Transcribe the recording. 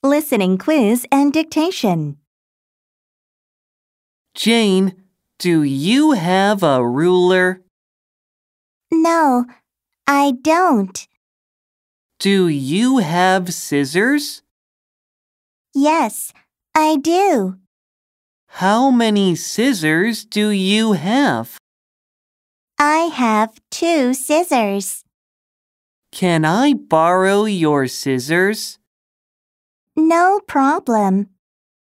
Listening quiz and dictation. Jane, do you have a ruler? No, I don't. Do you have scissors? Yes, I do. How many scissors do you have? I have 2 scissors. Can I borrow your scissors? No problem.